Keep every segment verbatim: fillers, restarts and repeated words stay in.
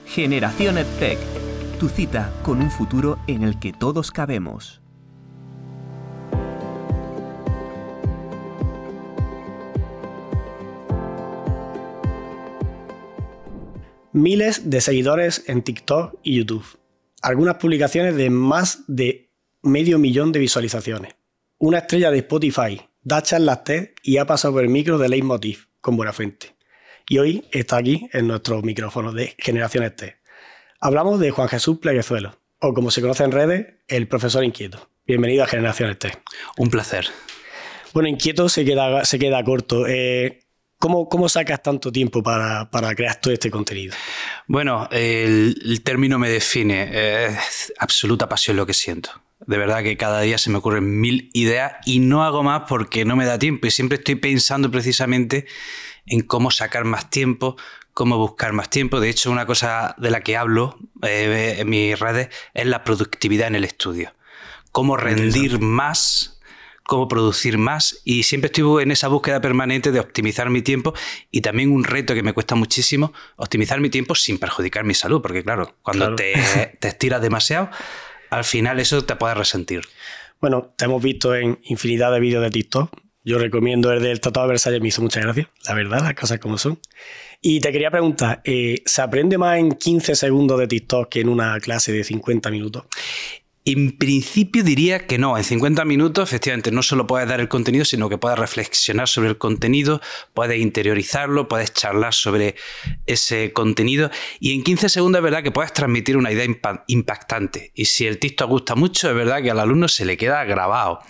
Generación EdTech, tu cita con un futuro en el que todos cabemos. Miles de seguidores en TikTok y YouTube. Algunas publicaciones de más de medio millón de visualizaciones. Una estrella de Spotify, da charlas TED y ha pasado por el micro de Leitmotiv con Buenafuente. Y hoy está aquí en nuestros micrófonos de Generación TED. Hablamos de Juan Jesús Pleguezuelo, o como se conoce en redes, el profesor inquieto. Bienvenido a Generación TED. Un placer. Bueno, inquieto se queda, se queda corto. Eh, ¿cómo, ¿Cómo sacas tanto tiempo para, para crear todo este contenido? Bueno, el, el término me define. Es absoluta pasión lo que siento. De verdad que cada día se me ocurren mil ideas y no hago más porque no me da tiempo. Y siempre estoy pensando precisamente en cómo sacar más tiempo, cómo buscar más tiempo. De hecho, una cosa de la que hablo eh, en mis redes es la productividad en el estudio. Cómo rendir más, cómo producir más. Y siempre estoy en esa búsqueda permanente de optimizar mi tiempo y también un reto que me cuesta muchísimo, optimizar mi tiempo sin perjudicar mi salud. Porque claro, cuando claro. Te, te estiras demasiado, al final eso te puede resentir. Bueno, te hemos visto en infinidad de vídeos de TikTok. Yo recomiendo el del Tratado de Versalles, me hizo mucha gracia, la verdad, las cosas como son. Y te quería preguntar, eh, ¿se aprende más en quince segundos de TikTok que en una clase de cincuenta minutos? En principio diría que no. En cincuenta minutos, efectivamente, no solo puedes dar el contenido, sino que puedes reflexionar sobre el contenido, puedes interiorizarlo, puedes charlar sobre ese contenido. Y en quince segundos es verdad que puedes transmitir una idea impa- impactante. Y si el TikTok gusta mucho, es verdad que al alumno se le queda grabado.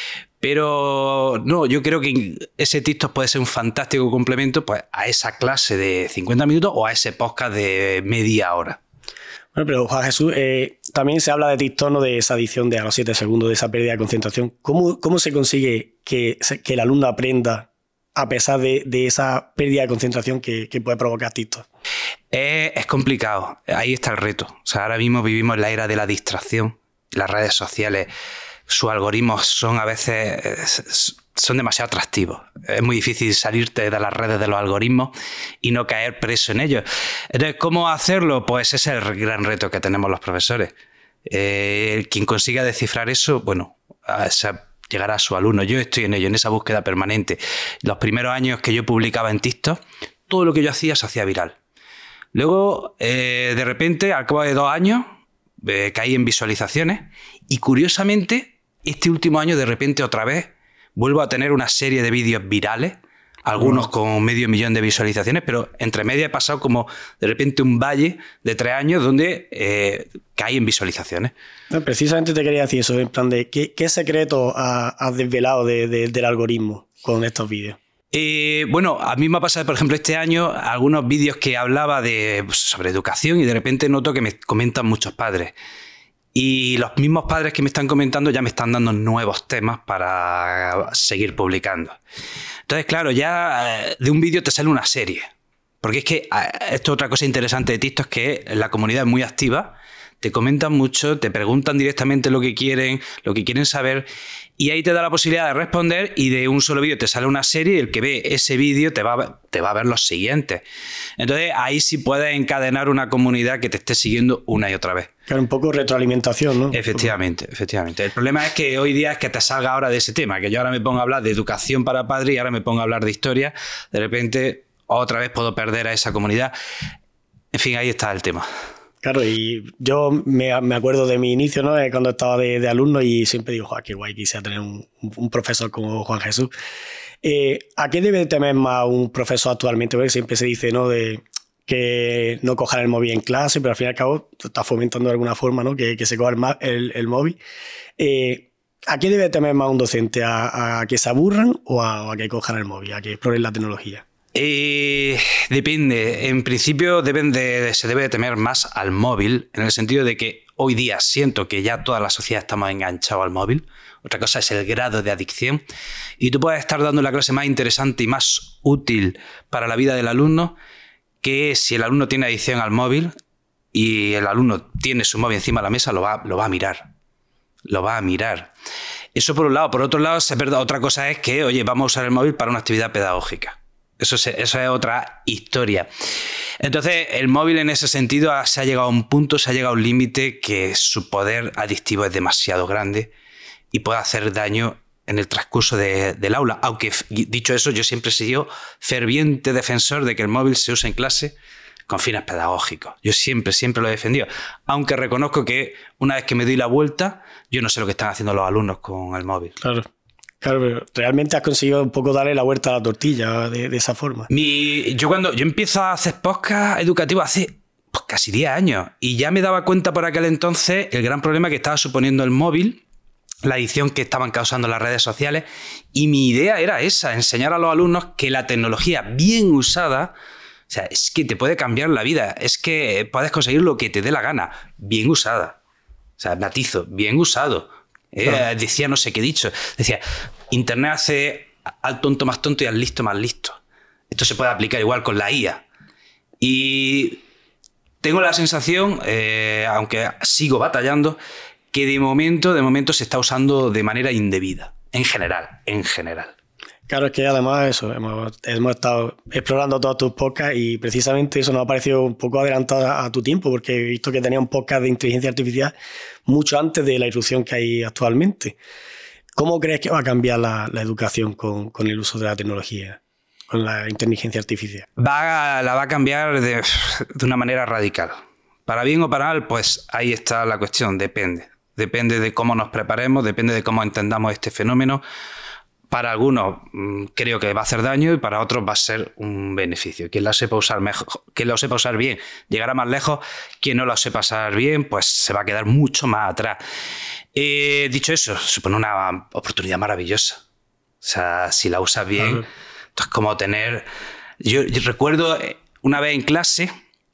Pero no, yo creo que ese TikTok puede ser un fantástico complemento pues, a esa clase de cincuenta minutos o a ese podcast de media hora. Bueno, pero Juan Jesús, eh, también se habla de TikTok, ¿no? De esa adicción de a los siete segundos, de esa pérdida de concentración. ¿Cómo, cómo se consigue que, que el alumno aprenda a pesar de, de esa pérdida de concentración que, que puede provocar TikTok? Es, es complicado, ahí está el reto. O sea, ahora mismo vivimos la era de la distracción, las redes sociales. Sus algoritmos son a veces son demasiado atractivos. Es muy difícil salirte de las redes de los algoritmos y no caer preso en ellos. Entonces, ¿cómo hacerlo? Pues ese es el gran reto que tenemos los profesores. Eh, quien consiga descifrar eso, bueno, a esa, llegará a su alumno. Yo estoy en ello, en esa búsqueda permanente. Los primeros años que yo publicaba en TikTok, todo lo que yo hacía se hacía viral. Luego, eh, de repente, al cabo de dos años, eh, caí en visualizaciones y curiosamente este último año de repente otra vez vuelvo a tener una serie de vídeos virales, algunos con medio millón de visualizaciones, pero entre media he pasado como de repente un valle de tres años donde eh, caí en visualizaciones. No, precisamente te quería decir eso, en plan de ¿qué, qué secreto has, has desvelado de, de, del algoritmo con estos vídeos? Eh, bueno, a mí me ha pasado, por ejemplo, este año algunos vídeos que hablaba de, pues, sobre educación y de repente noto que me comentan muchos padres. Y los mismos padres que me están comentando ya me están dando nuevos temas para seguir publicando. Entonces, claro, ya de un vídeo te sale una serie. Porque es que esto es otra cosa interesante de TikTok, es que la comunidad es muy activa, te comentan mucho, te preguntan directamente lo que quieren, lo que quieren saber, y ahí te da la posibilidad de responder y de un solo vídeo te sale una serie y el que ve ese vídeo te va, a, te va a ver los siguientes. Entonces ahí sí puedes encadenar una comunidad que te esté siguiendo una y otra vez. Claro, un poco retroalimentación, ¿no? Efectivamente, efectivamente. El problema es que hoy día es que te salga ahora de ese tema, que yo ahora me pongo a hablar de educación para padres y ahora me pongo a hablar de historia, de repente otra vez puedo perder a esa comunidad. En fin, ahí está el tema. Claro, y yo me, me acuerdo de mi inicio, ¿no? Cuando estaba de, de alumno y siempre digo, qué guay quisiera tener un, un profesor como Juan Jesús. Eh, ¿A qué debe temer más un profesor actualmente? Porque siempre se dice, ¿no? De que no cojan el móvil en clase, pero al fin y al cabo está fomentando de alguna forma, ¿no? Que, que se coja el, el, el móvil. Eh, ¿A qué debe temer más un docente? ¿A, a que se aburran o a, o a que cojan el móvil, a que exploren la tecnología? Eh, depende. En principio deben de, se debe de temer más al móvil, en el sentido de que hoy día siento que ya toda la sociedad estamos enganchados al móvil. Otra cosa es el grado de adicción. Y tú puedes estar dando la clase más interesante y más útil para la vida del alumno, que si el alumno tiene adicción al móvil y el alumno tiene su móvil encima de la mesa, lo va, lo va a mirar. Lo va a mirar. Eso por un lado. Por otro lado, otra cosa es que, oye, vamos a usar el móvil para una actividad pedagógica. Eso, se, eso es otra historia. Entonces, el móvil en ese sentido se ha llegado a un punto, se ha llegado a un límite que su poder adictivo es demasiado grande y puede hacer daño en el transcurso de, del aula. Aunque, dicho eso, yo siempre he sido ferviente defensor de que el móvil se use en clase con fines pedagógicos. Yo siempre, siempre lo he defendido. Aunque reconozco que una vez que me doy la vuelta, yo no sé lo que están haciendo los alumnos con el móvil. Claro. Claro, pero realmente has conseguido un poco darle la vuelta a la tortilla de, de esa forma. Mi, yo cuando yo empiezo a hacer podcast educativos hace pues, casi diez años y ya me daba cuenta por aquel entonces el gran problema que estaba suponiendo el móvil, la adicción que estaban causando las redes sociales, y mi idea era esa, enseñar a los alumnos que la tecnología bien usada, o sea, es que te puede cambiar la vida, es que puedes conseguir lo que te dé la gana, bien usada. O sea, matizo, bien usado. Eh, claro. Decía no sé qué dicho. Decía, Internet hace al tonto más tonto y al listo más listo. Esto se puede aplicar igual con la I A. Y tengo la sensación, eh, aunque sigo batallando, que de momento, de momento se está usando de manera indebida. En general, en general. Claro, es que además eso, hemos, hemos estado explorando todos tus podcasts y precisamente eso nos ha parecido un poco adelantado a, a tu tiempo, porque he visto que tenía un podcast de inteligencia artificial mucho antes de la irrupción que hay actualmente. ¿Cómo crees que va a cambiar la, la educación con, con el uso de la tecnología, con la inteligencia artificial? Va, la va a cambiar de, de una manera radical. Para bien o para mal, pues ahí está la cuestión, depende. Depende de cómo nos preparemos, depende de cómo entendamos este fenómeno. Para algunos creo que va a hacer daño y para otros va a ser un beneficio. Quien la sepa usar mejor, quien lo sepa usar bien, llegará más lejos. Quien no lo sepa usar bien, pues se va a quedar mucho más atrás. Eh, dicho eso, supone una oportunidad maravillosa. O sea, si la usas bien, uh-huh. Es como tener... Yo, yo recuerdo una vez en clase,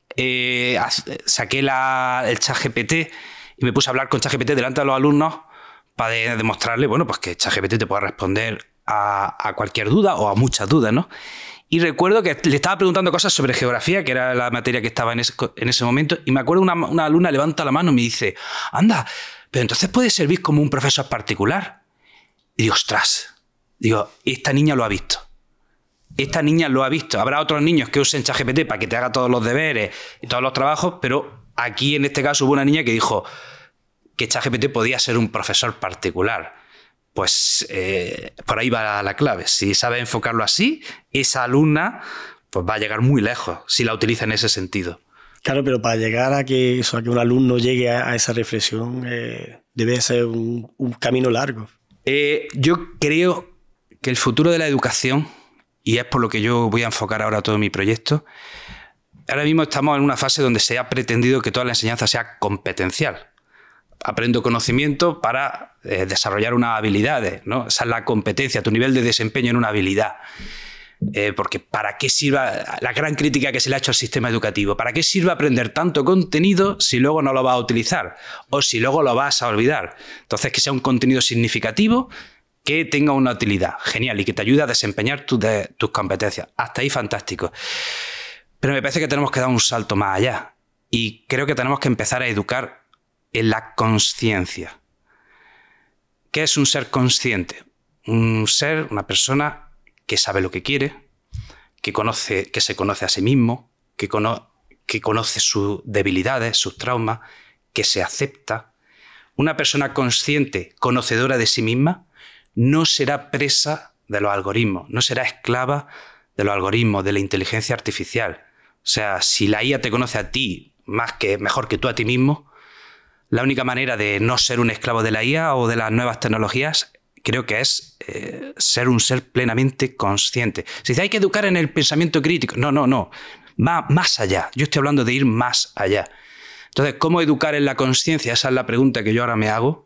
eh, saqué la, el ChatGPT y me puse a hablar con ChatGPT delante de los alumnos para de, demostrarle, bueno, pues que ChatGPT te puede responder a, a cualquier duda o a muchas dudas, ¿no? Y recuerdo que le estaba preguntando cosas sobre geografía, que era la materia que estaba en ese, en ese momento, y me acuerdo una, una alumna levanta la mano y me dice, anda, pero entonces puede servir como un profesor particular. Y digo, ostras, digo, esta niña lo ha visto. Esta niña lo ha visto. Habrá otros niños que usen ChatGPT para que te haga todos los deberes y todos los trabajos, pero aquí en este caso hubo una niña que dijo que ChatGPT podía ser un profesor particular. Pues eh, por ahí va la clave. Si sabe enfocarlo así, esa alumna pues va a llegar muy lejos si la utiliza en ese sentido. Claro, pero para llegar a que, eso, a que un alumno llegue a, a esa reflexión eh, debe ser un, un camino largo. Eh, yo creo que el futuro de la educación, y es por lo que yo voy a enfocar ahora todo mi proyecto, ahora mismo estamos en una fase donde se ha pretendido que toda la enseñanza sea competencial. Aprendo conocimiento para eh, desarrollar unas habilidades, ¿no? Esa es la competencia, tu nivel de desempeño en una habilidad. Eh, porque ¿para qué sirva la gran crítica que se le ha hecho al sistema educativo? ¿Para qué sirve aprender tanto contenido si luego no lo vas a utilizar? O si luego lo vas a olvidar. Entonces, que sea un contenido significativo que tenga una utilidad. Genial, y que te ayude a desempeñar tu de, tus competencias. Hasta ahí, fantástico. Pero me parece que tenemos que dar un salto más allá. Y creo que tenemos que empezar a educar en la consciencia. ¿Qué es un ser consciente? Un ser, una persona que sabe lo que quiere, que, conoce, que se conoce a sí mismo, que, cono, que conoce sus debilidades, sus traumas, que se acepta. Una persona consciente, conocedora de sí misma, no será presa de los algoritmos, no será esclava de los algoritmos, de la inteligencia artificial. O sea, si la I A te conoce a ti más que, mejor que tú a ti mismo, la única manera de no ser un esclavo de la I A o de las nuevas tecnologías creo que es eh, ser un ser plenamente consciente. Se dice, hay que educar en el pensamiento crítico. No, no, no. Va más allá. Yo estoy hablando de ir más allá. Entonces, ¿cómo educar en la consciencia? Esa es la pregunta que yo ahora me hago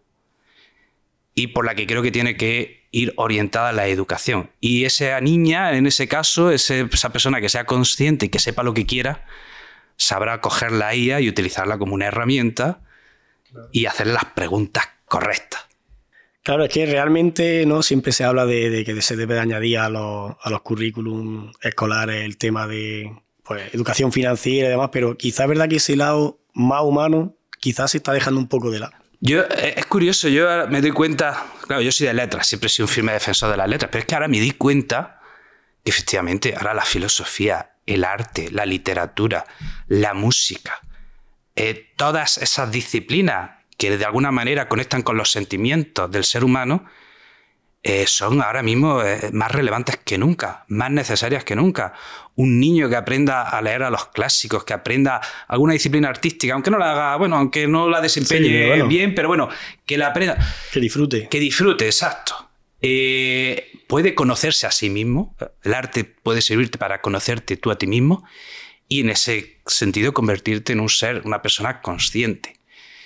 y por la que creo que tiene que ir orientada la educación. Y esa niña, en ese caso, ese, esa persona que sea consciente y que sepa lo que quiera, sabrá coger la I A y utilizarla como una herramienta y hacer las preguntas correctas. Claro, es que realmente no siempre se habla de, de que se debe de añadir a los, a los currículum escolares el tema de pues, educación financiera y demás, pero quizás es verdad que ese lado más humano quizás se está dejando un poco de lado. Yo, es curioso, yo me doy cuenta, claro, yo soy de letras, siempre he sido un firme defensor de las letras, pero es que ahora me di cuenta efectivamente, ahora la filosofía, el arte, la literatura, la música, eh, todas esas disciplinas que de alguna manera conectan con los sentimientos del ser humano, eh, son ahora mismo eh, más relevantes que nunca, más necesarias que nunca. Un niño que aprenda a leer a los clásicos, que aprenda alguna disciplina artística, aunque no la haga, bueno, aunque no la desempeñe sí, bueno, bien, pero bueno, que la aprenda. Que disfrute. Que disfrute, exacto. Eh, puede conocerse a sí mismo. El arte puede servirte para conocerte tú a ti mismo y en ese sentido convertirte en un ser, una persona consciente.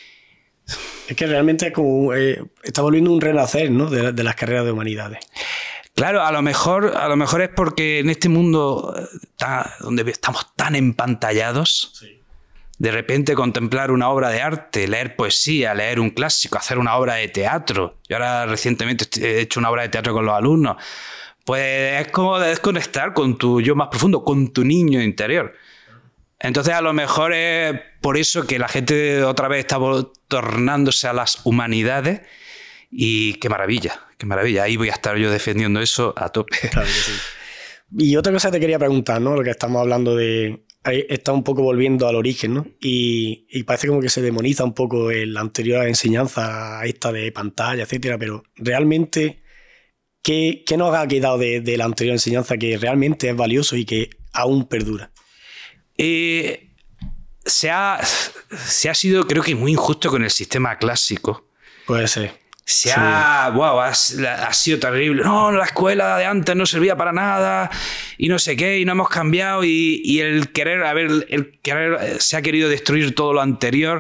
Es que realmente es como, eh, está volviendo un renacer, ¿no? de, de las carreras de humanidades. Claro, a lo mejor, a lo mejor es porque en este mundo tan, donde estamos tan empantallados, sí. De repente contemplar una obra de arte, leer poesía, leer un clásico, hacer una obra de teatro. Yo ahora recientemente he hecho una obra de teatro con los alumnos. Pues es como desconectar con tu yo más profundo, con tu niño interior. Entonces a lo mejor es por eso que la gente otra vez está tornándose a las humanidades y qué maravilla, qué maravilla. Ahí voy a estar yo defendiendo eso a tope. Claro que sí. Y otra cosa te quería preguntar, ¿no? Lo que estamos hablando de... Está un poco volviendo al origen, ¿no? Y, y parece como que se demoniza un poco la anterior enseñanza esta de pantalla, etcétera, pero realmente, ¿qué, qué nos ha quedado de, de la anterior enseñanza que realmente es valioso y que aún perdura? Eh, se, ha, se ha sido, creo que, muy injusto con el sistema clásico. Puede ser. Se sí. ha, wow, ha, ha sido terrible. No, la escuela de antes no servía para nada y no sé qué, y no hemos cambiado. Y, y el querer, a ver, el querer se ha querido destruir todo lo anterior.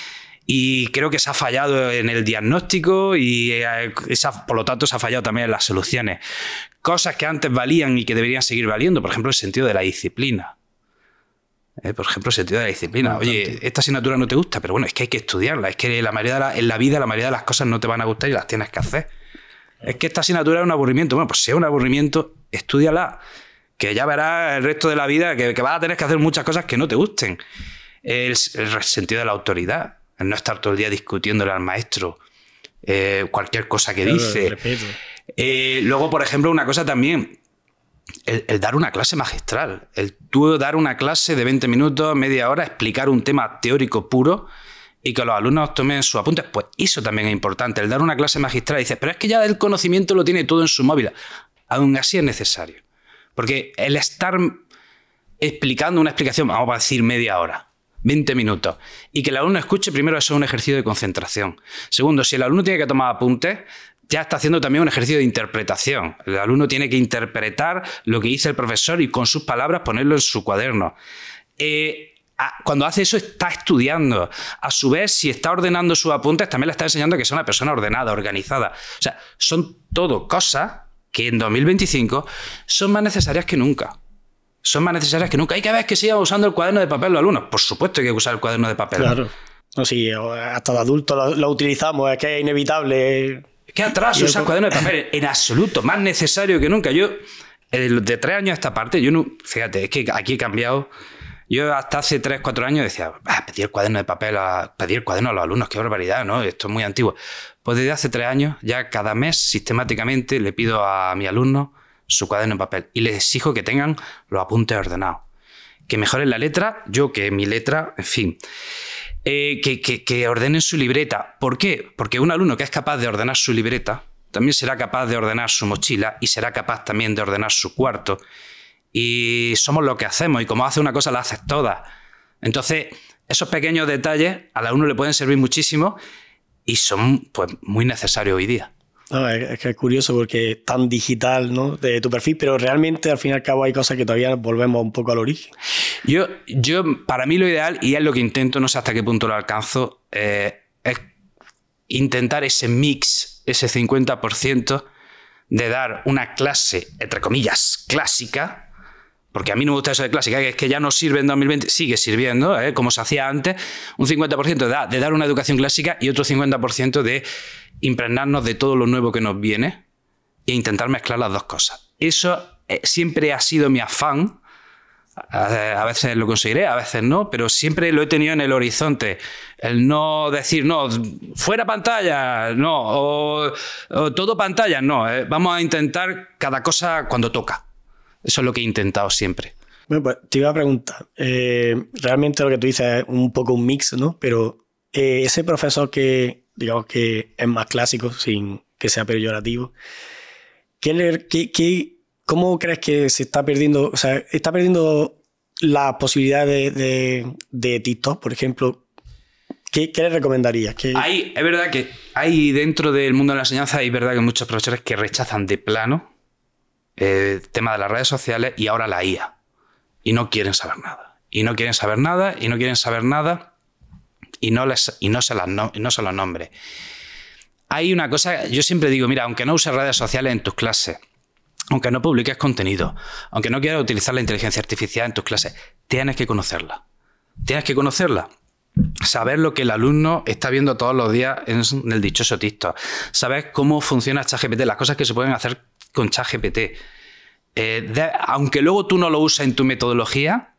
Y creo que se ha fallado en el diagnóstico y esa, por lo tanto se ha fallado también en las soluciones. Cosas que antes valían y que deberían seguir valiendo, por ejemplo, el sentido de la disciplina. Eh, por ejemplo, el sentido de la disciplina. Oye, esta asignatura no te gusta, pero bueno, es que hay que estudiarla. Es que la mayoría de la, en la vida la mayoría de las cosas no te van a gustar y las tienes que hacer. Es que esta asignatura es un aburrimiento. Bueno, pues si es un aburrimiento, estúdiala. Que ya verás el resto de la vida que, que vas a tener que hacer muchas cosas que no te gusten. El, el sentido de la autoridad. El no estar todo el día discutiéndole al maestro eh, cualquier cosa que claro, dice. Eh, luego, por ejemplo, una cosa también... El, el dar una clase magistral, el tú dar una clase de veinte minutos, media hora, explicar un tema teórico puro y que los alumnos tomen sus apuntes, pues eso también es importante, el dar una clase magistral. Y dices, pero es que ya el conocimiento lo tiene todo en su móvil. Aún así es necesario, porque el estar explicando una explicación, vamos a decir media hora, veinte minutos, y que el alumno escuche, primero eso es un ejercicio de concentración. Segundo, si el alumno tiene que tomar apuntes, ya está haciendo también un ejercicio de interpretación. El alumno tiene que interpretar lo que dice el profesor y con sus palabras ponerlo en su cuaderno. Eh, cuando hace eso está estudiando. A su vez, si está ordenando sus apuntes, también le está enseñando que sea una persona ordenada, organizada. O sea, son todo cosas que en dos mil veinticinco son más necesarias que nunca. Son más necesarias que nunca. Hay que ver que sigan usando el cuaderno de papel los alumnos. Por supuesto que hay que usar el cuaderno de papel. Claro. No, sí, hasta de adultos lo, lo utilizamos, es que es inevitable... ¿Qué atraso usar el cuaderno de papel? En absoluto, más necesario que nunca. Yo, de tres años a esta parte, yo no, fíjate, es que aquí he cambiado. Yo hasta hace tres, cuatro años decía, ah, pedir el cuaderno de papel, a, pedir el cuaderno a los alumnos, qué barbaridad, ¿no? Esto es muy antiguo. Pues desde hace tres años, ya cada mes, sistemáticamente, le pido a mi alumno su cuaderno de papel y les exijo que tengan los apuntes ordenados. Que mejoren la letra, yo que mi letra, en fin... Eh, que, que, que ordenen su libreta. ¿Por qué? Porque un alumno que es capaz de ordenar su libreta también será capaz de ordenar su mochila y será capaz también de ordenar su cuarto. Y somos lo que hacemos y como hace una cosa la haces todas. Entonces, esos pequeños detalles al alumno le pueden servir muchísimo y son pues, muy necesarios hoy día. No, es que es curioso porque es tan digital, ¿no? De tu perfil, pero realmente al fin y al cabo hay cosas que todavía volvemos un poco al origen. Yo, yo para mí lo ideal, y es lo que intento, no sé hasta qué punto lo alcanzo, eh, es intentar ese mix, ese cincuenta por ciento de dar una clase, entre comillas, clásica, porque a mí no me gusta eso de clásica, que es que ya no sirve en dos mil veinte, sigue sirviendo, ¿eh? Como se hacía antes, un cincuenta por ciento de, de dar una educación clásica y otro cincuenta por ciento de impregnarnos de todo lo nuevo que nos viene e intentar mezclar las dos cosas. Eso eh, siempre ha sido mi afán. A, a veces lo conseguiré, a veces no, pero siempre lo he tenido en el horizonte. El no decir, no, fuera pantalla, no, o, o todo pantalla, no. Eh, vamos a intentar cada cosa cuando toca. Eso es lo que he intentado siempre. Bueno, pues te iba a preguntar, eh, realmente lo que tú dices es un poco un mix, ¿no? Pero eh, ese profesor que, digamos que es más clásico, sin que sea peyorativo, ¿qué le, qué, qué, ¿cómo crees que se está perdiendo? O sea, ¿está perdiendo la posibilidad de, de, de TikTok, por ejemplo? ¿Qué, qué le recomendarías? ¿Qué... Hay, es verdad que hay dentro del mundo de la enseñanza, hay verdad que muchos profesores que rechazan de plano el tema de las redes sociales y ahora la I A. Y no quieren saber nada. Y no quieren saber nada, y no quieren saber nada, y no, les, y no, se, las no, no se los nombres. Hay una cosa, yo siempre digo, mira, aunque no uses redes sociales en tus clases, aunque no publiques contenido, aunque no quieras utilizar la inteligencia artificial en tus clases, tienes que conocerla. Tienes que conocerla. Saber lo que el alumno está viendo todos los días en el dichoso TikTok. Saber cómo funciona ChatGPT, las cosas que se pueden hacer con ChatGPT. Eh, de, aunque luego tú no lo uses en tu metodología,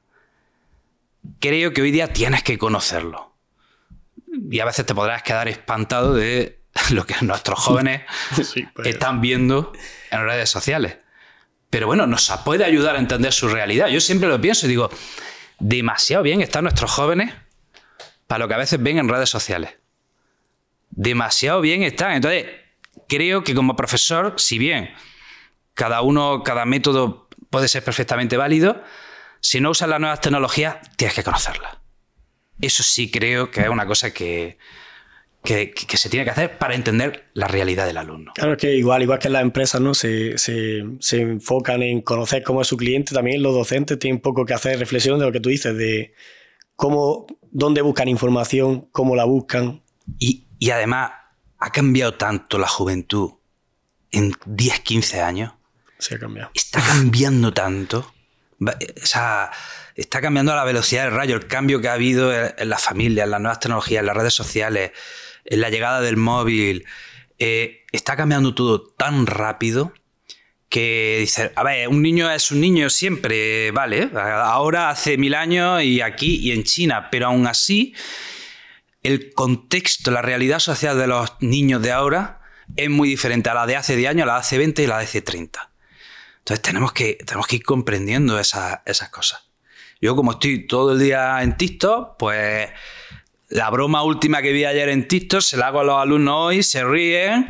creo que hoy día tienes que conocerlo. Y a veces te podrás quedar espantado de lo que nuestros jóvenes sí, pues... están viendo en redes sociales. Pero bueno, nos puede ayudar a entender su realidad. Yo siempre lo pienso y digo, demasiado bien están nuestros jóvenes para lo que a veces ven en redes sociales. Demasiado bien están. Entonces, creo que como profesor, si bien cada uno, cada método puede ser perfectamente válido, si no usas las nuevas tecnologías, tienes que conocerlas. Eso sí creo que es una cosa que, que, que se tiene que hacer para entender la realidad del alumno. Claro, es que igual, igual que en las empresas, ¿no? Se, se, se enfocan en conocer cómo es su cliente, también los docentes tienen un poco que hacer reflexión de lo que tú dices, de cómo, dónde buscan información, cómo la buscan. Y, y además, ha cambiado tanto la juventud en diez, quince años. Se ha cambiado. Está cambiando tanto. O sea, está cambiando a la velocidad del rayo. El cambio que ha habido en las familias, en las nuevas tecnologías, en las redes sociales, en la llegada del móvil. Eh, está cambiando todo tan rápido que dices, a ver, un niño es un niño siempre, vale. Ahora hace mil años y aquí y en China. Pero aún así, el contexto, la realidad social de los niños de ahora es muy diferente a la de hace diez años, a la de hace veinte y a la de hace treinta. Entonces tenemos que, tenemos que ir comprendiendo esa, esas cosas. Yo como estoy todo el día en TikTok, pues la broma última que vi ayer en TikTok se la hago a los alumnos hoy, se ríen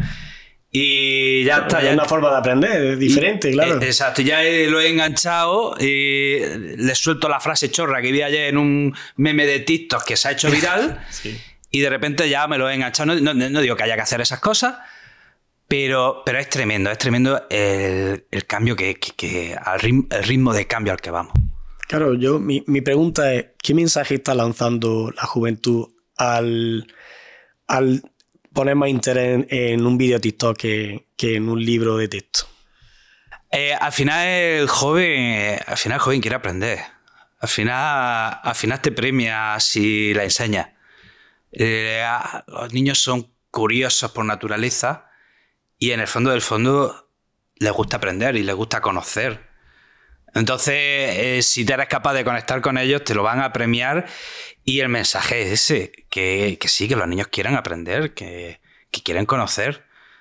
y ya está. Es una forma de aprender, es diferente, y, claro. Exacto, ya lo he enganchado y les suelto la frase chorra que vi ayer en un meme de TikTok que se ha hecho viral. Sí. Y de repente ya me lo he enganchado. No, no, no digo que haya que hacer esas cosas, Pero, pero es tremendo, es tremendo el, el cambio que, que, que al ritmo, el ritmo de cambio al que vamos. Claro, yo mi, mi pregunta es, ¿qué mensaje está lanzando la juventud al, al poner más interés en, en un vídeo TikTok que, que en un libro de texto? Eh, al final el joven, al final el joven quiere aprender. Al final, al final te premia si la enseñas. Eh, los niños son curiosos por naturaleza. Y en el fondo del fondo les gusta aprender y les gusta conocer. Entonces, eh, si te eres capaz de conectar con ellos, te lo van a premiar. Y el mensaje es ese, que, que sí, que los niños quieren aprender, que, que quieren conocer.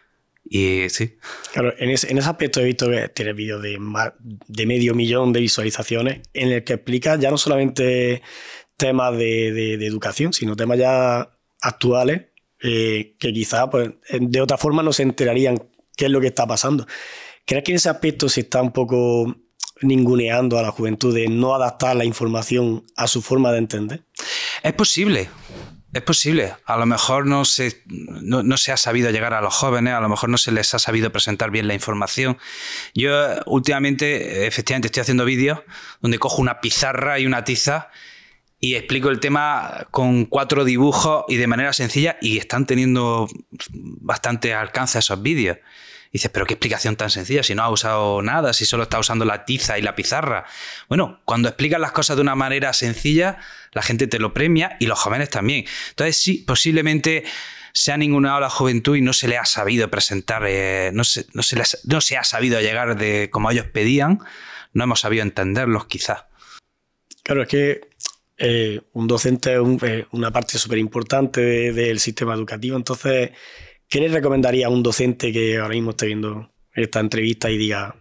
Y sí. Claro, en ese, en ese aspecto he visto que tienes vídeos de, más, de medio millón de visualizaciones en el que explicas ya no solamente temas de, de, de educación, sino temas ya actuales. Eh, que quizás pues, de otra forma no se enterarían qué es lo que está pasando. ¿Crees que en ese aspecto se está un poco ninguneando a la juventud de no adaptar la información a su forma de entender? Es posible, es posible. A lo mejor no se, no, no se ha sabido llegar a los jóvenes, a lo mejor no se les ha sabido presentar bien la información. Yo últimamente, efectivamente, estoy haciendo vídeos donde cojo una pizarra y una tiza y explico el tema con cuatro dibujos y de manera sencilla, y están teniendo bastante alcance esos vídeos. Y dices, pero qué explicación tan sencilla, si no has usado nada, si solo estás usando la tiza y la pizarra. Bueno, cuando explicas las cosas de una manera sencilla, la gente te lo premia y los jóvenes también. Entonces sí, posiblemente se ha ninguneado a la juventud y no se le ha sabido presentar, eh, no, se, no, se les, no se ha sabido llegar de como ellos pedían, no hemos sabido entenderlos quizás. Claro, es que Eh, un docente es un, eh, una parte súper importante de, del sistema educativo. Entonces, ¿qué le recomendaría a un docente que ahora mismo esté viendo esta entrevista y diga,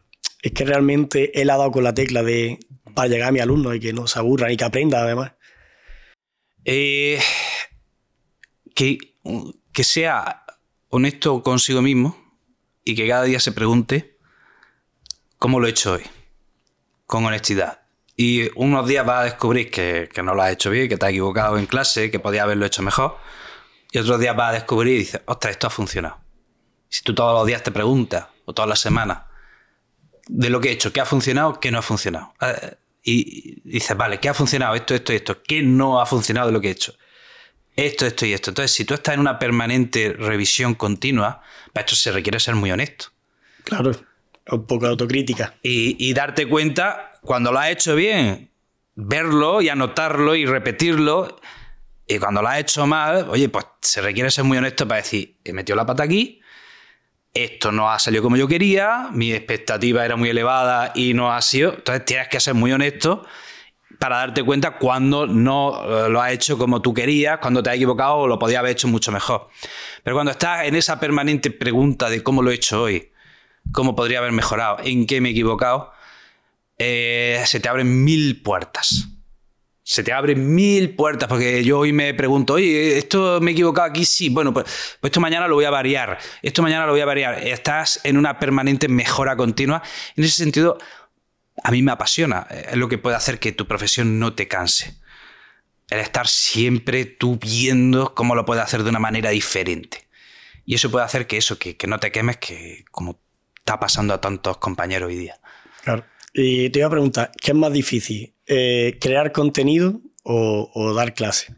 Es que realmente él ha dado con la tecla de para llegar a mi alumno y que no se aburran y que aprenda además. Eh, que, que sea honesto consigo mismo y que cada día se pregunte cómo lo he hecho hoy, con honestidad. Y unos días vas a descubrir que, que no lo has hecho bien, que te has equivocado en clase, que podías haberlo hecho mejor. Y otros días vas a descubrir y dices, ostras, esto ha funcionado. Si tú todos los días te preguntas, o todas las semanas, de lo que he hecho, qué ha funcionado, qué no ha funcionado. Y dices, vale, ¿qué ha funcionado? Esto, esto y esto. ¿Qué no ha funcionado de lo que he hecho? Esto, esto y esto. Entonces, si tú estás en una permanente revisión continua, para esto se requiere ser muy honesto. Claro, un poco de autocrítica. Y, y darte cuenta, cuando lo has hecho bien, verlo y anotarlo y repetirlo. Y cuando lo has hecho mal, oye, pues se requiere ser muy honesto para decir, he metido la pata aquí, esto no ha salido como yo quería, mi expectativa era muy elevada y no ha sido. Entonces tienes que ser muy honesto para darte cuenta cuando no lo has hecho como tú querías, cuando te has equivocado o lo podías haber hecho mucho mejor. Pero cuando estás en esa permanente pregunta de cómo lo he hecho hoy, cómo podría haber mejorado, en qué me he equivocado, eh, se te abren mil puertas. Se te abren mil puertas, porque yo hoy me pregunto, oye, ¿esto me he equivocado aquí? Sí, bueno, pues, pues esto mañana lo voy a variar, esto mañana lo voy a variar. Estás en una permanente mejora continua. En ese sentido, a mí me apasiona. Es lo que puede hacer que tu profesión no te canse. El estar siempre tú viendo cómo lo puedes hacer de una manera diferente. Y eso puede hacer que eso, que, que no te quemes, que como está pasando a tantos compañeros hoy día. Claro. Y te iba a preguntar, ¿qué es más difícil? Eh, ¿Crear contenido o, o dar clase?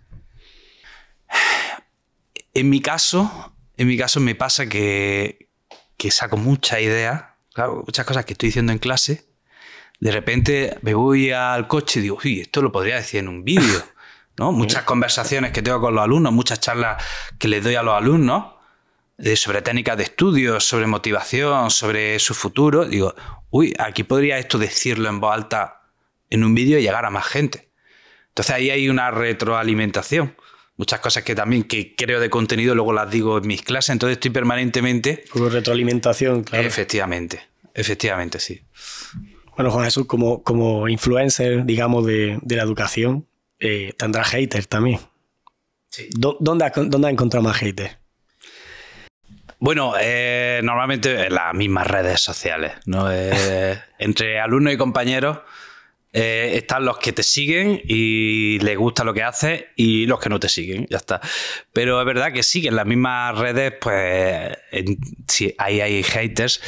En mi caso, en mi caso me pasa que, que saco muchas ideas, claro, muchas cosas que estoy diciendo en clase. De repente me voy al coche y digo, uy, esto lo podría decir en un vídeo, ¿no? Muchas conversaciones que tengo con los alumnos, muchas charlas que les doy a los alumnos eh, sobre técnicas de estudio, sobre motivación, sobre su futuro. Digo, uy, aquí podría esto decirlo en voz alta en un vídeo y llegar a más gente. Entonces ahí hay una retroalimentación. Muchas cosas que también que creo de contenido luego las digo en mis clases, entonces estoy permanentemente... Con retroalimentación, claro. Efectivamente, efectivamente, sí. Bueno, Juan Jesús, como, como influencer, digamos, de, de la educación, eh, tendrás haters también. Sí. ¿Dónde has, ¿Dónde has encontrado más haters? Bueno, eh, normalmente en las mismas redes sociales, ¿no? Eh, entre alumnos y compañeros eh, están los que te siguen y les gusta lo que haces y los que no te siguen, ya está. Pero es verdad que sí, que en las mismas redes, pues en, sí, ahí hay haters.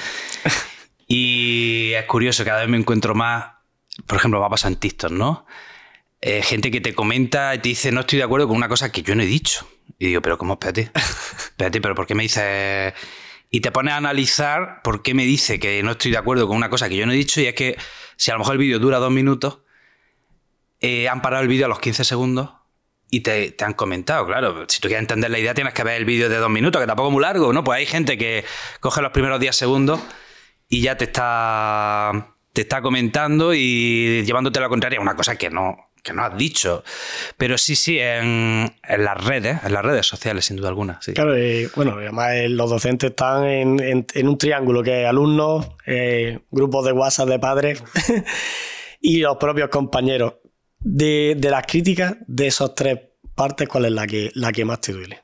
Y es curioso, cada vez me encuentro más, por ejemplo, va a pasar en TikTok, ¿no? Eh, gente que te comenta y te dice, no estoy de acuerdo con una cosa que yo no he dicho. Y digo, pero ¿cómo? Espérate, espérate, pero ¿por qué me dices...? Y te pones a analizar por qué me dice que no estoy de acuerdo con una cosa que yo no he dicho, y es que si a lo mejor el vídeo dura dos minutos, eh, han parado el vídeo a los quince segundos y te, te han comentado, claro, si tú quieres entender la idea tienes que ver el vídeo de dos minutos, que tampoco es muy largo, ¿no? Pues hay gente que coge los primeros diez segundos y ya te está, te está comentando y llevándote a la contraria, una cosa que no... que no has dicho. Pero sí, sí, en, en las redes, en las redes sociales, sin duda alguna. Sí. Claro, eh, bueno, además eh, los docentes están en, en, en un triángulo que es alumnos, eh, grupos de WhatsApp de padres y los propios compañeros. De, de las críticas de esas tres partes, ¿cuál es la que, la que más te duele?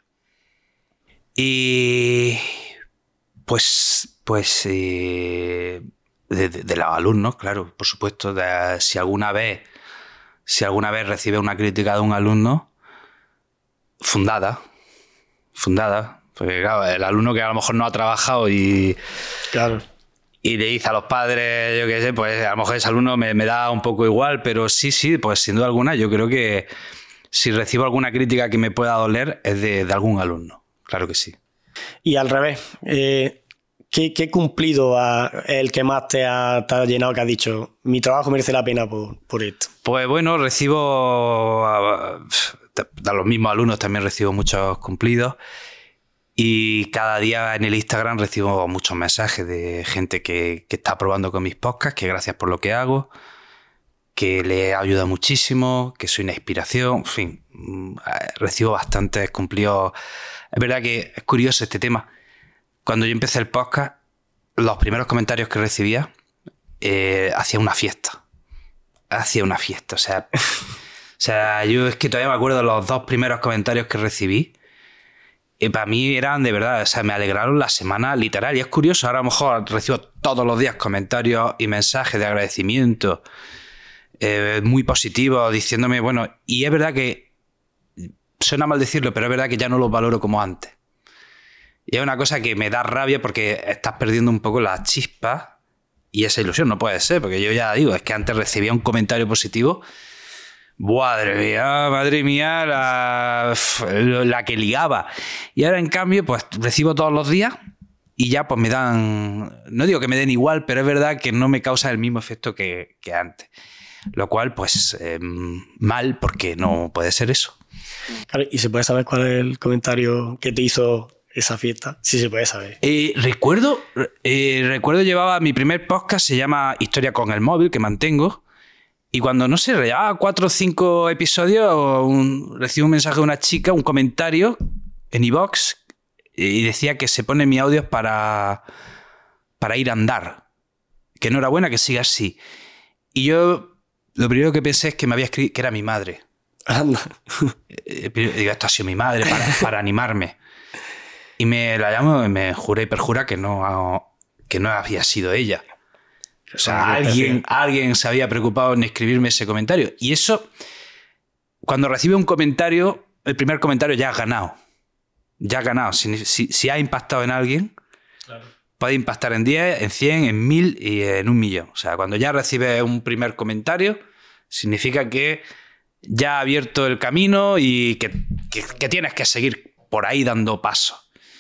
Y pues, pues eh, de, de, de los alumnos, claro, por supuesto, de, si alguna vez Si alguna vez recibe una crítica de un alumno, fundada, fundada, porque claro, el alumno que a lo mejor no ha trabajado y, claro. y le dice a los padres, yo qué sé, pues a lo mejor ese alumno me, me da un poco igual, pero sí, sí, pues sin duda alguna yo creo que si recibo alguna crítica que me pueda doler es de, de algún alumno, claro que sí. Y al revés, eh... ¿Qué, ¿Qué cumplido a el que más te ha, te ha llenado, que has dicho, mi trabajo merece la pena por, por esto? Pues bueno, recibo, a, a los mismos alumnos también recibo muchos cumplidos, y cada día en el Instagram recibo muchos mensajes de gente que, que está probando con mis podcasts, que gracias por lo que hago, que le ayuda muchísimo, que soy una inspiración, en fin, recibo bastantes cumplidos. Es verdad que es curioso este tema. Cuando yo empecé el podcast, los primeros comentarios que recibía eh, hacía una fiesta. Hacía una fiesta, o sea... o sea, yo es que todavía me acuerdo de los dos primeros comentarios que recibí. Y para mí eran de verdad, o sea, me alegraron la semana literal. Y es curioso, ahora a lo mejor recibo todos los días comentarios y mensajes de agradecimiento eh, muy positivos, diciéndome, bueno, y es verdad que, suena mal decirlo, pero es verdad que ya no los valoro como antes. Y es una cosa que me da rabia porque estás perdiendo un poco la chispa y esa ilusión. No puede ser, porque yo ya digo, es que antes recibía un comentario positivo. Madre mía, madre mía, la, la que ligaba. Y ahora, en cambio, pues recibo todos los días y ya pues me dan... No digo que me den igual, pero es verdad que no me causa el mismo efecto que, que antes. Lo cual, pues, eh, mal, porque no puede ser eso. Claro, ¿y se puede saber cuál es el comentario que te hizo esa fiesta? Sí, se puede saber. Eh, recuerdo, eh, recuerdo llevaba mi primer podcast, se llama Historia con el móvil, que mantengo. Y cuando, no sé, llevaba cuatro o cinco episodios, un, recibo un mensaje de una chica, un comentario en iVoox, y decía que se pone mi audio para, para ir a andar. Que enhorabuena, que siga así. Y yo lo primero que pensé es que me había escrito que era mi madre. Anda. Digo, esto ha sido mi madre para, para animarme. Y me la llamo y me jura y perjura que no, que no había sido ella. O sea, alguien, alguien se había preocupado en escribirme ese comentario. Y eso, cuando recibe un comentario, el primer comentario ya has ganado. Ya has ganado. Si, si, si ha impactado en alguien, claro, puede impactar en diez, en cien, en mil y en un millón. O sea, cuando ya recibes un primer comentario, significa que ya ha abierto el camino y que, que, que tienes que seguir por ahí dando paso.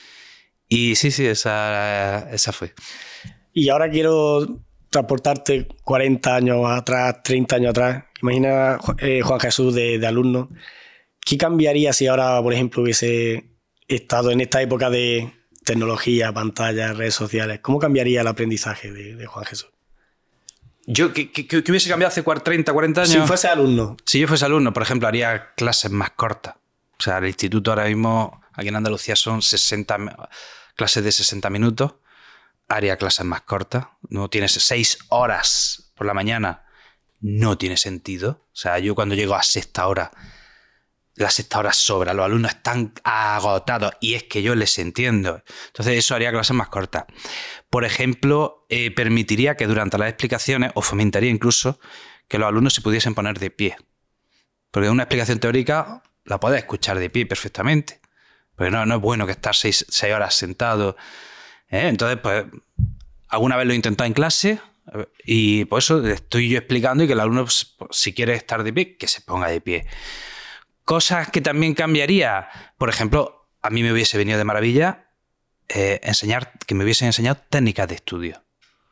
Y sí, sí, esa, esa fue. Y ahora quiero transportarte cuarenta años atrás, treinta años atrás. Imagina eh, Juan Jesús de, de alumno. ¿Qué cambiaría si ahora, por ejemplo, hubiese estado en esta época de tecnología, pantallas, redes sociales? ¿Cómo cambiaría el aprendizaje de, de Juan Jesús? Yo, ¿qué, qué, qué hubiese cambiado hace treinta, cuarenta años? Si fuese alumno. Si yo fuese alumno, por ejemplo, haría clases más cortas. O sea, el instituto ahora mismo, aquí en Andalucía, son sesenta clases de sesenta minutos. Haría clases más cortas. No tienes seis horas por la mañana. No tiene sentido. O sea, yo cuando llego a sexta hora, la sexta hora sobra. Los alumnos están agotados y es que yo les entiendo. Entonces eso haría clases más cortas. Por ejemplo, eh, permitiría que durante las explicaciones, o fomentaría incluso, que los alumnos se pudiesen poner de pie. Porque una explicación teórica la puedes escuchar de pie perfectamente. Porque no, no es bueno que estar seis, seis horas sentado. ¿eh? Entonces, pues, alguna vez lo he intentado en clase y por eso estoy yo explicando y que el alumno, pues, si quiere estar de pie, que se ponga de pie. Cosas que también cambiaría. Por ejemplo, a mí me hubiese venido de maravilla eh, enseñar, que me hubiesen enseñado técnicas de estudio.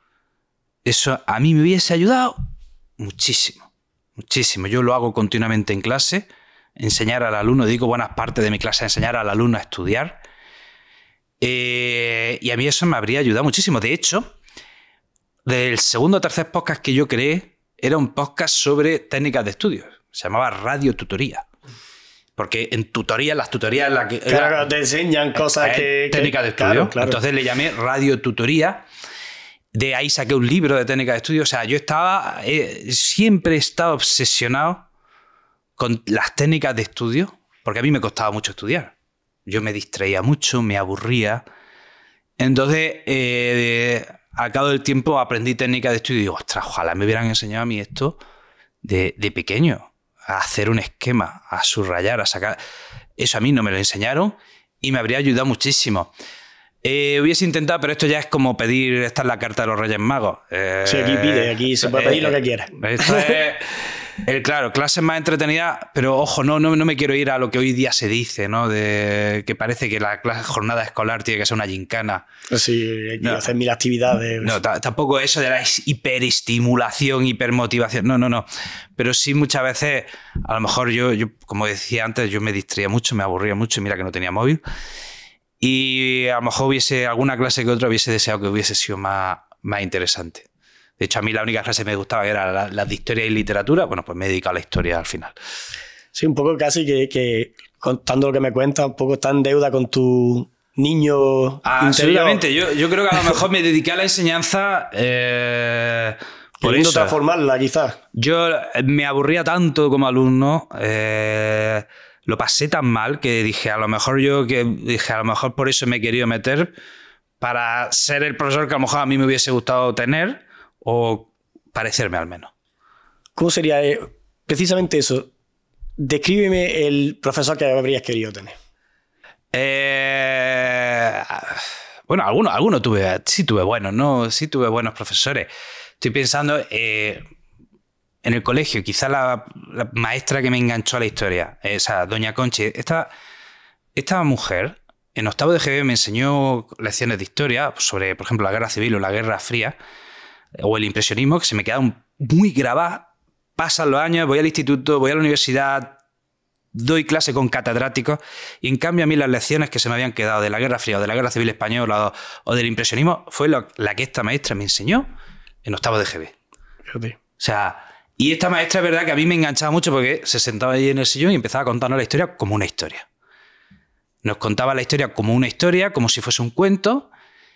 Eso a mí me hubiese ayudado muchísimo, muchísimo. Yo lo hago continuamente en clase, enseñar al alumno, dedico buenas partes de mi clase a enseñar al alumno a estudiar. Eh, y a mí eso me habría ayudado muchísimo. De hecho, del segundo o tercer podcast que yo creé, era un podcast sobre técnicas de estudio. Se llamaba Radio Tutoría. Porque en tutoría, las tutorías... La que, claro, era, te enseñan cosas eh, que... Técnicas de estudio. Claro, claro. Entonces le llamé Radio Tutoría. De ahí saqué un libro de técnicas de estudio. O sea, yo estaba... Eh, siempre he estado obsesionado con las técnicas de estudio, porque a mí me costaba mucho estudiar. Yo me distraía mucho, me aburría. Entonces, eh, al cabo del tiempo aprendí técnicas de estudio y digo, ostras, ojalá me hubieran enseñado a mí esto de, de pequeño. A hacer un esquema, a subrayar, a sacar... Eso a mí no me lo enseñaron y me habría ayudado muchísimo. Eh, hubiese intentado, pero esto ya es como pedir... Esta es la carta de los Reyes Magos. Eh, sí, aquí pide, aquí se puede pedir eh, lo que quiera. Esto es... El, claro, clases más entretenidas, pero ojo, no, no, no me quiero ir a lo que hoy día se dice, ¿no? De que parece que la clase, jornada escolar tiene que ser una gincana. Sí, hay que no, hacer mil actividades. No, t- tampoco eso de la hiperestimulación, hipermotivación. No, no, no. Pero sí muchas veces, a lo mejor yo, yo, como decía antes, yo me distraía mucho, me aburría mucho, y mira que no tenía móvil. Y a lo mejor hubiese alguna clase que otra hubiese deseado que hubiese sido más, más interesante. De hecho, a mí la única clase que me gustaba era la, la de historia y literatura. Bueno, pues me he dedicado a la historia al final. Sí, un poco casi que, que contando lo que me cuentas, un poco está en deuda con tu niño ah, interior. Absolutamente. Yo, yo creo que a lo mejor me dediqué a la enseñanza eh, Queriendo transformarla, quizás. Yo me aburría tanto como alumno, eh, lo pasé tan mal que dije, a lo mejor yo, que dije, a lo mejor por eso me he querido meter, para ser el profesor que a lo mejor a mí me hubiese gustado tener, o parecerme al menos. ¿Cómo sería eh, precisamente eso? Descríbeme el profesor que habrías querido tener. Eh, bueno, algunos, algunos tuve, sí tuve buenos, ¿no? Sí tuve buenos profesores. Estoy pensando eh, en el colegio, quizá la, la maestra que me enganchó a la historia, esa doña Conchi. Esta, esta mujer en octavo de G B me enseñó lecciones de historia sobre, por ejemplo, la Guerra Civil o la Guerra Fría o el impresionismo, que se me quedaron muy grabadas. Pasan los años, voy al instituto, voy a la universidad, doy clase con catedráticos y en cambio a mí las lecciones que se me habían quedado de la Guerra Fría o de la Guerra Civil Española o, o del impresionismo fue lo, la que esta maestra me enseñó en octavo de G B. Fíjate. O sea, y esta maestra es verdad que a mí me enganchaba mucho porque se sentaba ahí en el sillón y empezaba a contarnos la historia como una historia. Nos contaba la historia como una historia, como si fuese un cuento,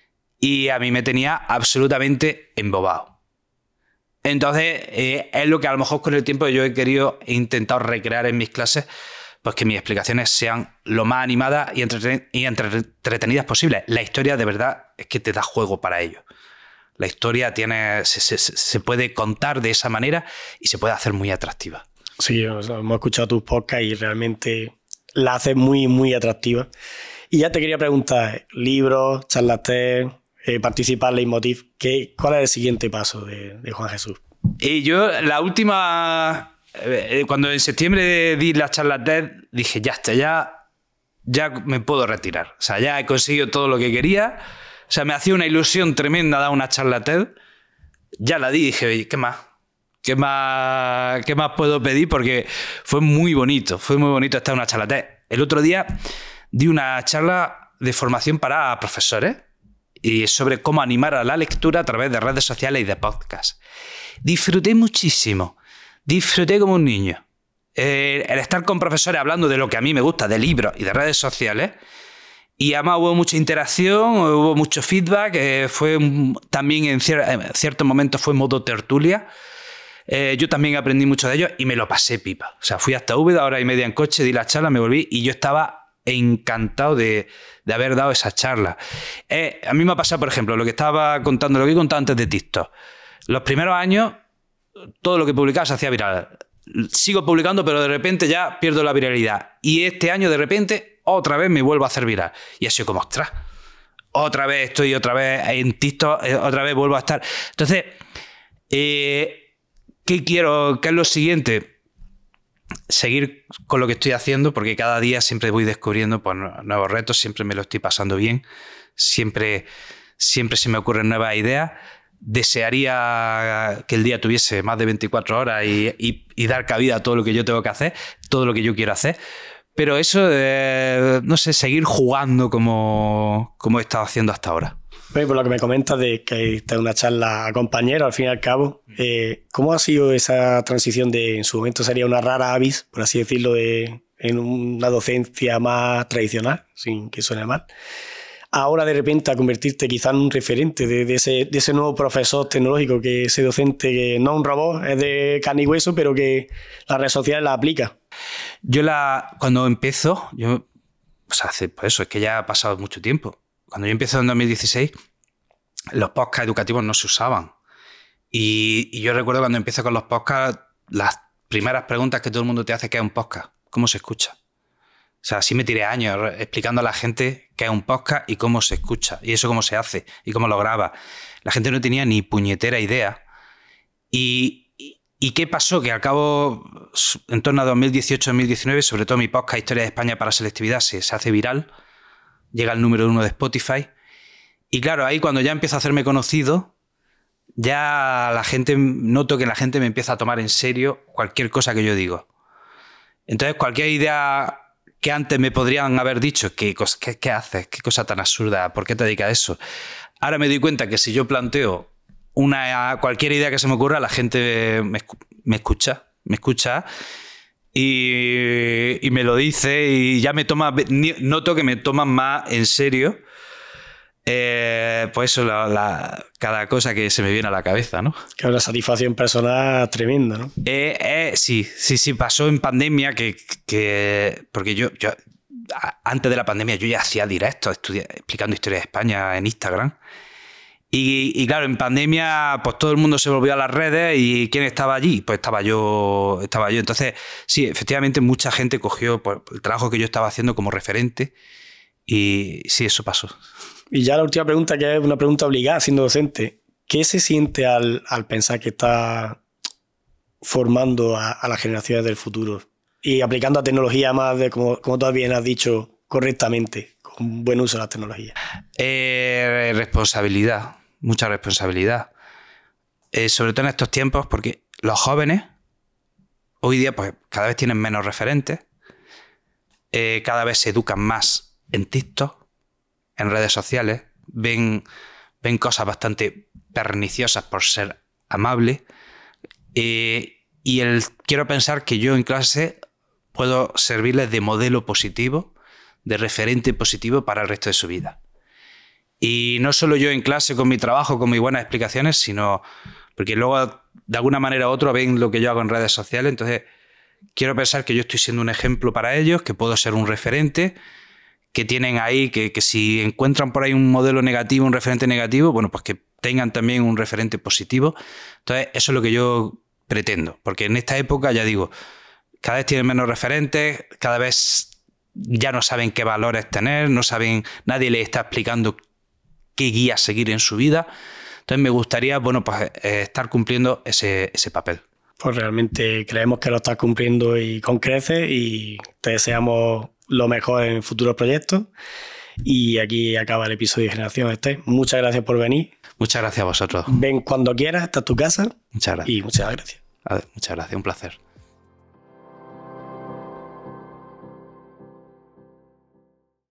y a mí me tenía absolutamente embobado. Entonces, eh, es lo que a lo mejor con el tiempo yo he querido e intentado recrear en mis clases, pues que mis explicaciones sean lo más animadas y, entreten- y entretenidas posibles. La historia de verdad es que te da juego para ello. La historia tiene, se, se, se puede contar de esa manera y se puede hacer muy atractiva. Sí, o sea, hemos escuchado tus podcasts y realmente la haces muy, muy atractiva. Y ya te quería preguntar, libros, charlas TED, eh, participar en Leitmotiv, ¿qué, ¿cuál es el siguiente paso de, de Juan Jesús? Y yo, la última, eh, cuando en septiembre di la charla TED, dije, ya está, ya, ya me puedo retirar. O sea, ya he conseguido todo lo que quería. O sea, me hacía una ilusión tremenda dar una charla TED. Ya la di y dije, oye, ¿qué más? ¿Qué más, ¿Qué más puedo pedir? Porque fue muy bonito, fue muy bonito estar en una charla TED. El otro día di una charla de formación para profesores y sobre cómo animar a la lectura a través de redes sociales y de podcasts. Disfruté muchísimo, disfruté como un niño. Eh, el estar con profesores hablando de lo que a mí me gusta, de libros y de redes sociales. Y además hubo mucha interacción, hubo mucho feedback, eh, fue un, también en, cier en ciertos momentos fue modo tertulia. Eh, yo también aprendí mucho de ellos y me lo pasé pipa. O sea, fui hasta Úbeda, hora y media en coche, di la charla, me volví y yo estaba encantado de, de haber dado esa charla. Eh, a mí me ha pasado, por ejemplo, lo que estaba contando, lo que he contado antes de TikTok. Los primeros años, todo lo que publicaba se hacía viral. Sigo publicando, pero de repente ya pierdo la viralidad. Y este año, de repente, otra vez me vuelvo a hacer viral. Y ha sido como, ostras, otra vez estoy otra vez en TikTok, otra vez vuelvo a estar. Entonces, eh, ¿qué quiero? ¿Qué es lo siguiente? Seguir con lo que estoy haciendo, porque cada día siempre voy descubriendo pues, nuevos retos, siempre me lo estoy pasando bien, siempre, siempre se me ocurren nuevas ideas. Desearía que el día tuviese más de veinticuatro horas y, y, y dar cabida a todo lo que yo tengo que hacer, todo lo que yo quiero hacer. Pero eso, eh, no sé, seguir jugando como, como he estado haciendo hasta ahora. Bueno, por lo que me comentas de que esta es una charla a compañeros, al fin y al cabo, eh, ¿cómo ha sido esa transición de, en su momento sería una rara avis, por así decirlo, de, en una docencia más tradicional, sin que suene mal, ahora de repente a convertirte quizá en un referente de, de, ese, de ese nuevo profesor tecnológico, que ese docente que no es un robot, es de carne y hueso, pero que las redes sociales la aplica? Yo la, cuando empiezo, yo, o sea, hace, pues eso, es que ya ha pasado mucho tiempo. Cuando yo empecé en dos mil dieciséis, los podcasts educativos no se usaban. Y, y yo recuerdo cuando empiezo con los podcasts, las primeras preguntas que todo el mundo te hace, ¿qué es un podcast? ¿Cómo se escucha? O sea, así me tiré años explicando a la gente qué es un podcast y cómo se escucha, y eso cómo se hace, y cómo lo graba. La gente no tenía ni puñetera idea. Y, y, ¿y qué pasó? Que al cabo, en torno a dos mil dieciocho dos mil diecinueve, sobre todo mi podcast Historia de España para Selectividad se, se hace viral, llega al número uno de Spotify. Y claro, ahí cuando ya empiezo a hacerme conocido, ya la gente, noto que la gente me empieza a tomar en serio cualquier cosa que yo digo. Entonces, cualquier idea que antes me podrían haber dicho, ¿qué, qué, qué haces? ¿Qué cosa tan absurda? ¿Por qué te dedicas a eso? Ahora me doy cuenta que si yo planteo una, cualquier idea que se me ocurra, la gente me, me escucha, me escucha y, y me lo dice y ya me toma, noto que me toman más en serio. Eh, pues eso, la, la, cada cosa que se me viene a la cabeza, ¿no? Que es una satisfacción personal tremenda, ¿no? Eh, eh, sí, sí, sí, pasó en pandemia que, que porque yo, yo antes de la pandemia yo ya hacía directos explicando historia de España en Instagram. Y, y claro, en pandemia pues todo el mundo se volvió a las redes y ¿quién estaba allí? Pues estaba yo, estaba yo. Entonces, sí, efectivamente mucha gente cogió pues, el trabajo que yo estaba haciendo como referente y sí, eso pasó. Y ya la última pregunta, que es una pregunta obligada siendo docente. ¿Qué se siente al, al pensar que está formando a, a las generaciones del futuro y aplicando a tecnología más de, como, como tú bien has dicho, correctamente, con buen uso de la tecnología? Eh, responsabilidad, mucha responsabilidad. Eh, sobre todo en estos tiempos, porque los jóvenes hoy día pues cada vez tienen menos referentes, eh, cada vez se educan más en TikTok, en redes sociales, ven, ven cosas bastante perniciosas por ser amables. Eh, y el, quiero pensar que yo en clase puedo servirles de modelo positivo, de referente positivo para el resto de su vida. Y no solo yo en clase con mi trabajo, con mis buenas explicaciones, sino porque luego de alguna manera u otra ven lo que yo hago en redes sociales. Entonces quiero pensar que yo estoy siendo un ejemplo para ellos, que puedo ser un referente, que tienen ahí, que, que si encuentran por ahí un modelo negativo, un referente negativo, bueno, pues que tengan también un referente positivo. Entonces, eso es lo que yo pretendo, porque en esta época, ya digo, cada vez tienen menos referentes, cada vez ya no saben qué valores tener, no saben, nadie les está explicando qué guía seguir en su vida. Entonces, me gustaría, bueno, pues eh, estar cumpliendo ese, ese papel. Pues realmente creemos que lo estás cumpliendo y con creces, y te deseamos lo mejor en futuros proyectos. Y aquí acaba el episodio de Generación Este. Muchas gracias por venir. Muchas gracias a vosotros. Ven cuando quieras, esta es tu casa. Muchas gracias. Y muchas gracias. A ver, muchas gracias, un placer.